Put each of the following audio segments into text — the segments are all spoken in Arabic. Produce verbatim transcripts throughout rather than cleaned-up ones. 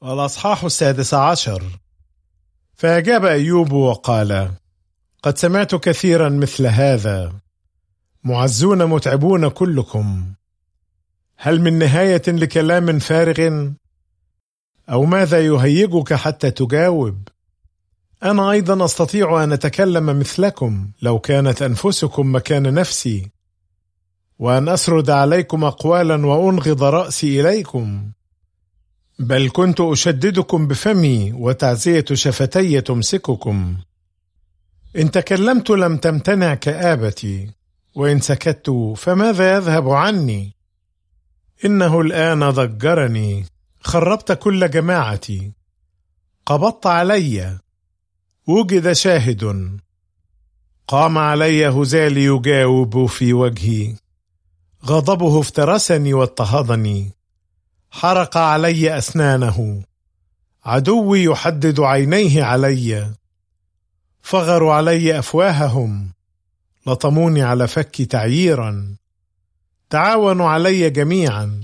الأصحاح السادس عشر. فأجاب أيوب وقال: قد سمعت كثيرا مثل هذا، معزون متعبون كلكم. هل من نهاية لكلام فارغ؟ أو ماذا يهيجك حتى تجاوب؟ أنا أيضا أستطيع أن أتكلم مثلكم لو كانت أنفسكم مكان نفسي، وأن أسرد عليكم أقوالا وأنغض رأسي إليكم. بل كنت أشددكم بفمي، وتعزية شفتي تمسككم. إن تكلمت لم تمتنع كآبتي، وإن سكت فماذا يذهب عني؟ إنه الآن ضجرني، خربت كل جماعتي، قبضت علي، وجد شاهد، قام علي هزال يجاوب في وجهي، غضبه افترسني واضطهدني، حرق علي أسنانه، عدوي يحدد عينيه علي، فغروا علي أفواههم، لطموني على فكي تعييرا، تعاونوا علي جميعا.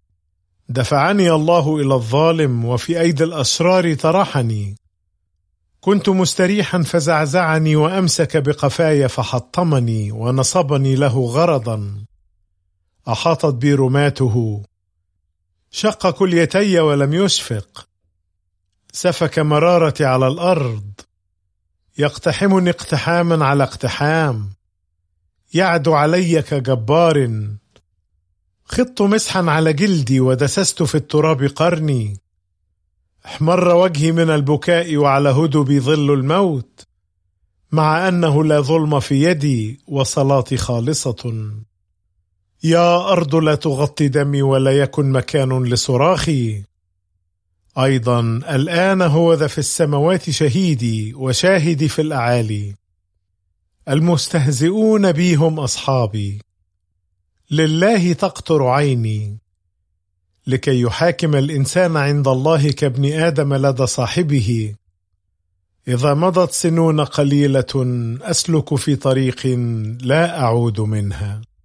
دفعني الله إلى الظالم، وفي أيدي الأشرار طرحني. كنت مستريحا فزعزعني، وأمسك بقفاي فحطمني، ونصبني له غرضا. أحاطت بي رماته، شق كليتي ولم يشفق، سفك مرارتي على الأرض، يقتحمني اقتحاما على اقتحام، يعدو علي كجبار. خضت مسحا على جلدي، ودسست في التراب قرني. احمر وجهي من البكاء، وعلى هدبي ظل الموت، مع أنه لا ظلم في يدي، وصلاتي خالصة. يا أرض لا تغطي دمي، ولا يكن مكان لصراخي. أيضا الآن هو ذا في السماوات شهيدي، وشاهدي في الأعالي. المستهزئون بي هم أصحابي، لله تقطر عيني، لكي يحاكم الإنسان عند الله كابن آدم لدى صاحبه. إذا مضت سنون قليلة أسلك في طريق لا أعود منها.